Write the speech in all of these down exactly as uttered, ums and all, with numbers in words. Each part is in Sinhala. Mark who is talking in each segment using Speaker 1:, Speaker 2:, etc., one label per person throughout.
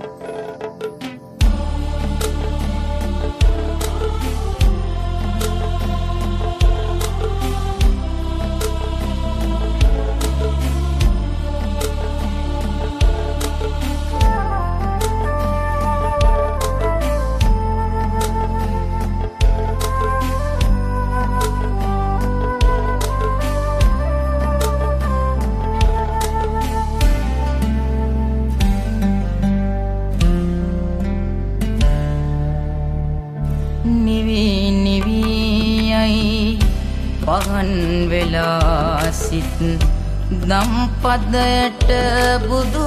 Speaker 1: පහන් වෙලා සිත් දම් පදයට බුදු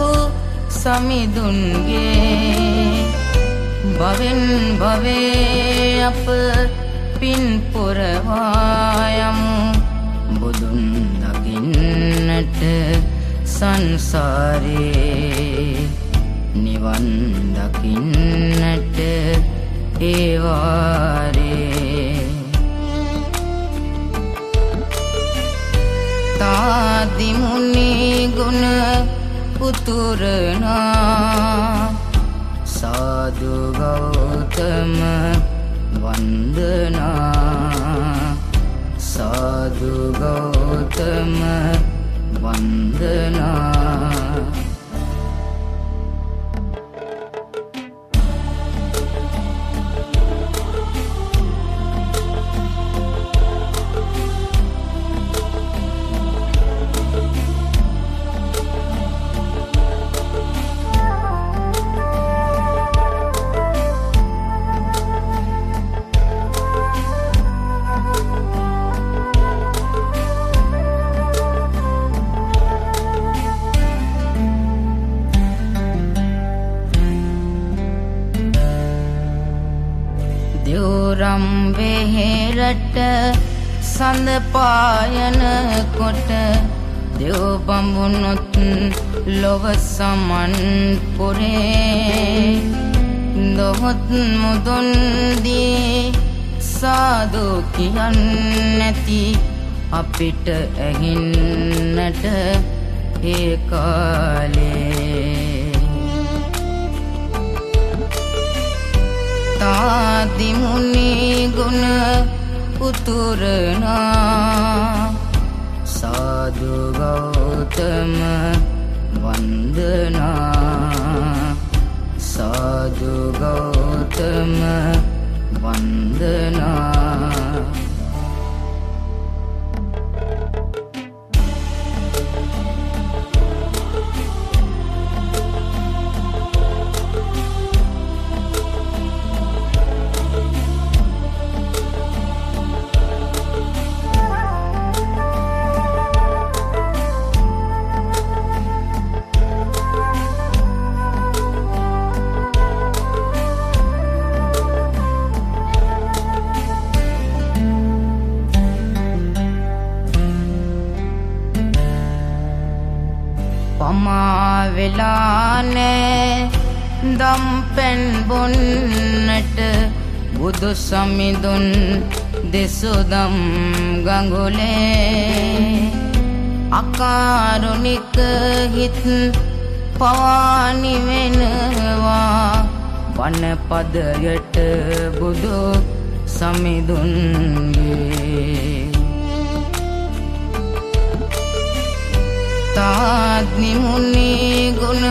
Speaker 1: සමිඳුන්ගේ භවෙන් භවේ අප පින් පුරවා යමු බුදුන් දකින්නට සංසාරේ නිවන් දකින්නට ඒ වාරේ තාදි මුනි ගුණ උතුරනා සාදු ගෞතම වන්දනා සාදු ගෞතම වන්දනා දෙව්රම් වෙහෙරට සඳ පායන කොට දෙව් බඹුනොත් ලොව සමන් පුරේ දොහොත් මුදුන් දී සාදු කියන්නැති අපිට ඇහින්නට ඒ කාලේ තාදි මුනි ගුණ උතුරනා සාදු ගෞතම වන්දනා සාදු ගෞතම වන්දනා පමා වෙලා නෑ දම් පැන් බොන්නට බුදු සමිඳුන් දෙසුදම් ගඟුලේ අකාරුණික හිත් පවානි වෙනවා වනපදයට බුදු සමිඳුන්ගේ තාදි මුනි ගුණ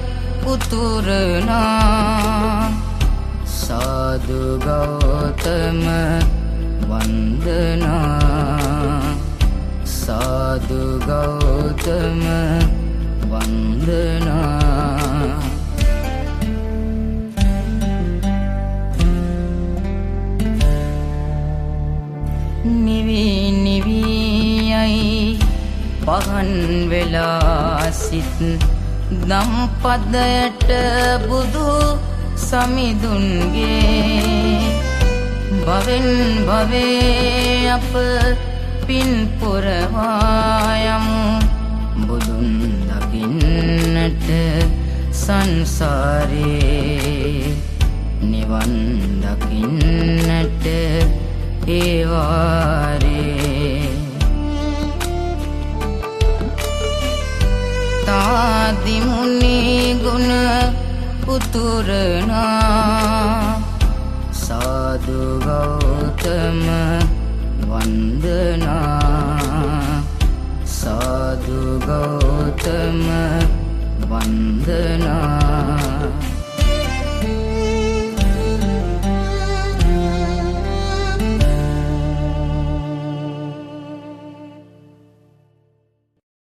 Speaker 1: උතුරනා සාදු ගෞතම වන්දනා සාදු ගෞතම වන්දනා නිවි නිවි යයි පහන් වෙලා සිත් දම් පදයට බුදු සමිඳුන්ගේ භවෙන් භවේ අප පින් පුරවා යමු බුදුන් දකින්නට සංසාරේ නිවන් දකින්නට ඒ වාරේ තාදි මුනි ගුණ අතුරනා සාදු ගෞතම වන්දනා සාදු ගෞතම වන්දනා